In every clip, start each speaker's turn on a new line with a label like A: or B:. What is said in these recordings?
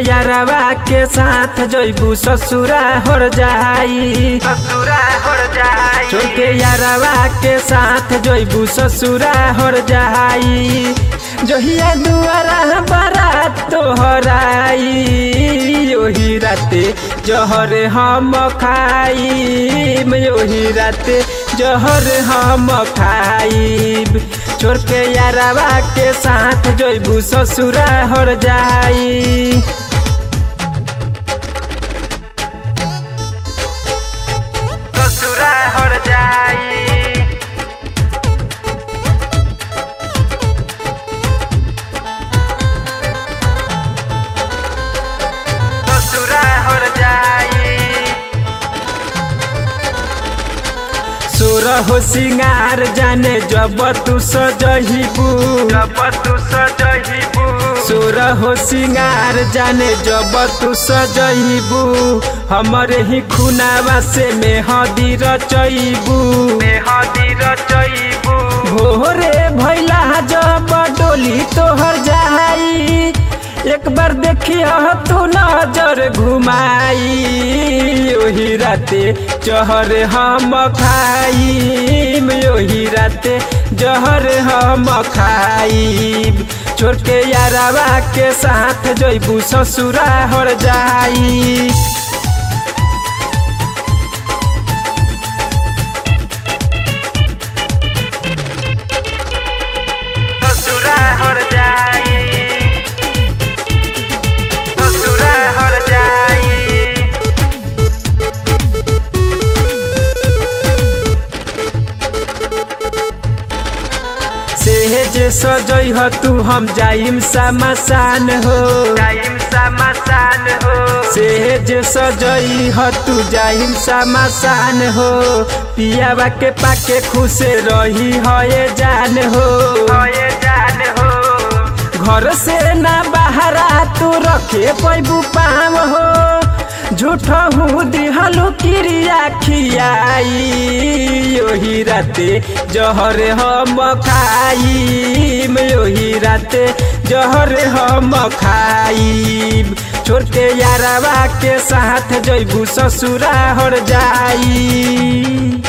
A: यारवा के साथ जइबू ससुरा हर जाई, छोड़ के यारवा के साथ जइबू ससुरा हर जाई। जहिया दुआरा बारात तोहराई ओही राते जहर हम खाइब, ओही राते जहर हम खाइब। छोड़ के यारवा के साथ जइबू ससुरा हर जाई। ससुरा हर जाई, ससुरा हर जाई। सोरह सिंगार जाने जब तू सजहिबू, सोरह सिंगार जाने जब तू सजहिबू। हमरे ही खुनावा से मेहदी रचइबू, भोरे भैला जब डोली तोहर जाई। एक बार देखिया तू नजर घुमाई, ओही राते जहर हम खाइब, ओही राते जहर हम खाइब। छोड़ के यारवा के साथ जइबू ससुरा हर जाई। ससुरा हर जाई, ससुरा हर जाई। सेज सजई ह तू हम जाइम समसान हो, सेज सजई ह तू जाइम समसान हो। पियावा के पाके खुश रही है जान हो, घर से ना बाहरा तू रखे पैबू पाम हो। झूठा हूँ दिहलू क्रिया खियाई, ओही राते जहर हम खाइब, ओही राते जहर हम खाइब। छोड़ के यारवा के साथ जइबू ससुरा हर जाई।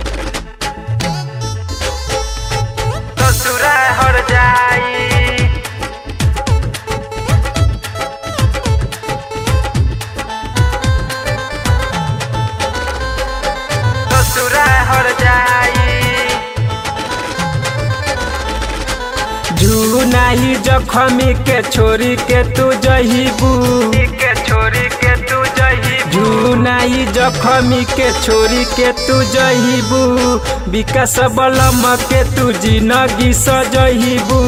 A: ससुरा हर जाई, ससुरा हर जाई। जू नाही जखमी के छोरी के तू जहिबू, जू नाही जखमी के छोरी के तू जहिबू। विकास बलम के तू जिंदगी सजहिबू,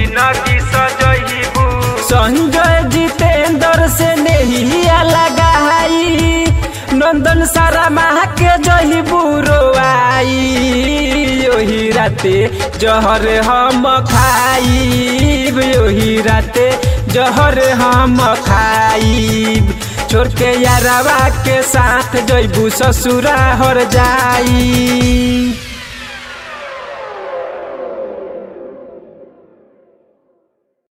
A: संजय जितेंद्र से नहिया लगाई। नंदन सारा माह के जहिबू रोआई, ओही राते जहर हम खाइब, ओही राते जहर हम खाइब। छोड़ के यारवा के साथ जइबू ससुरा हर जाई।